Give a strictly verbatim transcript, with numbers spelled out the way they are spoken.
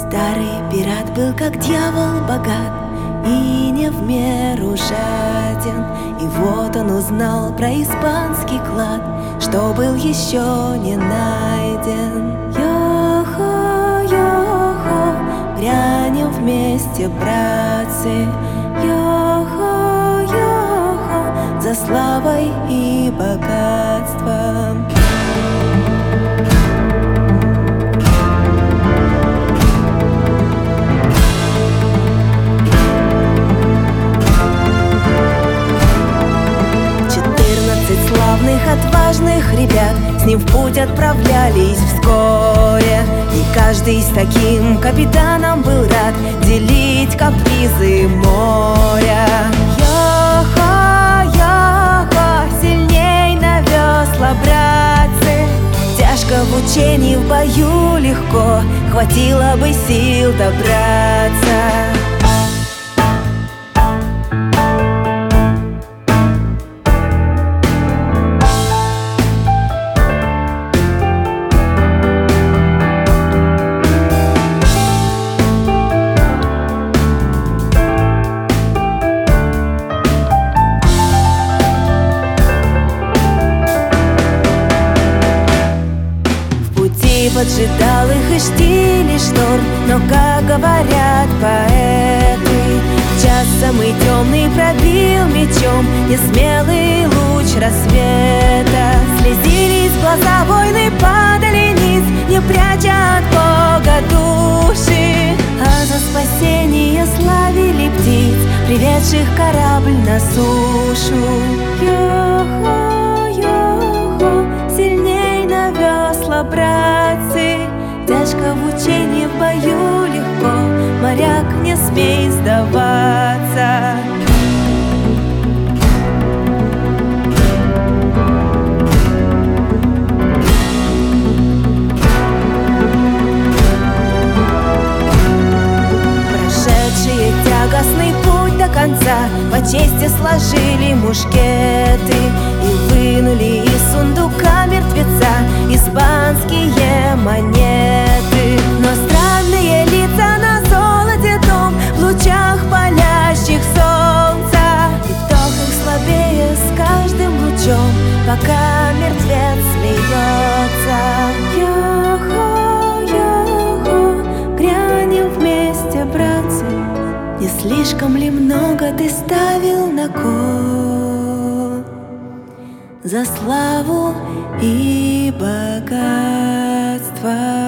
Старый пират был как дьявол богат и не в меру жаден. И вот он узнал про испанский клад, что был еще не найден. Йо-хо, йо-хо, грянем вместе, братцы. Йо-хо, йо-хо, за славой и богатством. Отважных ребят с ним в путь отправлялись вскоре, и каждый с таким капитаном был рад делить капризы моря. Йо-хо, йо-хо, сильней на весла, братцы. Тяжко в учении, в бою легко, хватило бы сил добраться. Поджидал их и штиль, и шторм, но, как говорят поэты, час самый темный пробил мечом несмелый луч рассвета. Слезились глаза, войны падали низ, не пряча от Бога души, а за спасение славили птиц, приведших корабль на сушу. Йо-хо, йо-хо, сильней на весла, братцы. Тяжко в учении, в бою легко, моряк, не смей сдаваться. Прошедшие тягостный путь до конца по чести сложили мушкеты и вынули из сундука мертвеца испанские монеты. Но странные лица на золоте дом в лучах палящих солнца, и вдох их слабее с каждым лучом, пока мертвец смеется. Йо-хо, йо-хо, грянем вместе, братцы. Не слишком ли много ты ставил на кон за славу и богатство?